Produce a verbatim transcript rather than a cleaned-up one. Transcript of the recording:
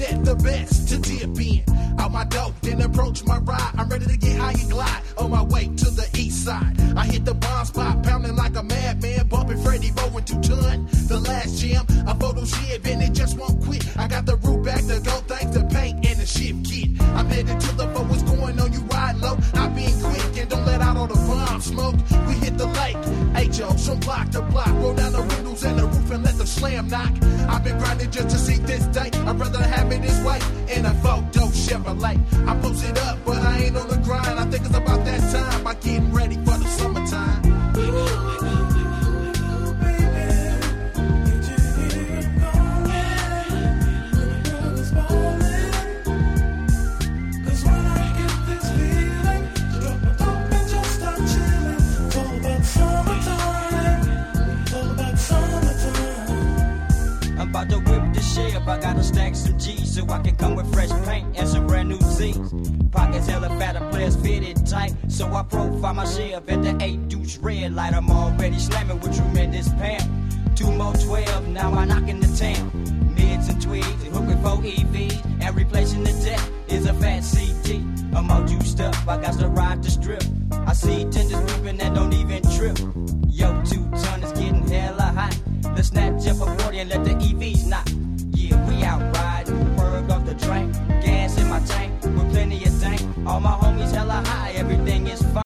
set the best to dip in. Out my dope, then approach my ride. I'm ready to get high and glide on my way to the east side. I hit the bomb spot, pounding like a madman, bumping Freddie Bowen to ton. The last jam, I photo shit, and it just won't quit. I got the root back to go, thanks to paint and the shift kit. I'm headed to the boat, what's going on? You ride low. I been quick and don't let out all the bomb smoke. We hit the lake, H O, from block to block. Roll down the windows and the roof and let the slam knock. I've been grinding just to see this day. I'd rather have it this way in a photo Chevrolet. I posted up, but I ain't on the grind. I think it's about that time. I'm getting ready for the summertime. About to whip the ship, I gotta stack some G's so I can come with fresh paint and some brand new Z's. Pockets hella fat, the players fitted tight, so I profile my ship at the eight deuce red light. I'm already slamming with tremendous pam. Two more twelve, now I'm knocking the town. Mids and twigs, hooked with four E Vs, and replacing the deck is a fat C D. I'm all juiced up, I got to ride the strip. I see tenders creeping and don't even trip. Yo, two ton is getting hella hot. Let's snatch up a forty and let the E Vs knock. Yeah, we out riding, perk off the drink, gas in my tank with plenty of tank. All my homies hella high, everything is fine.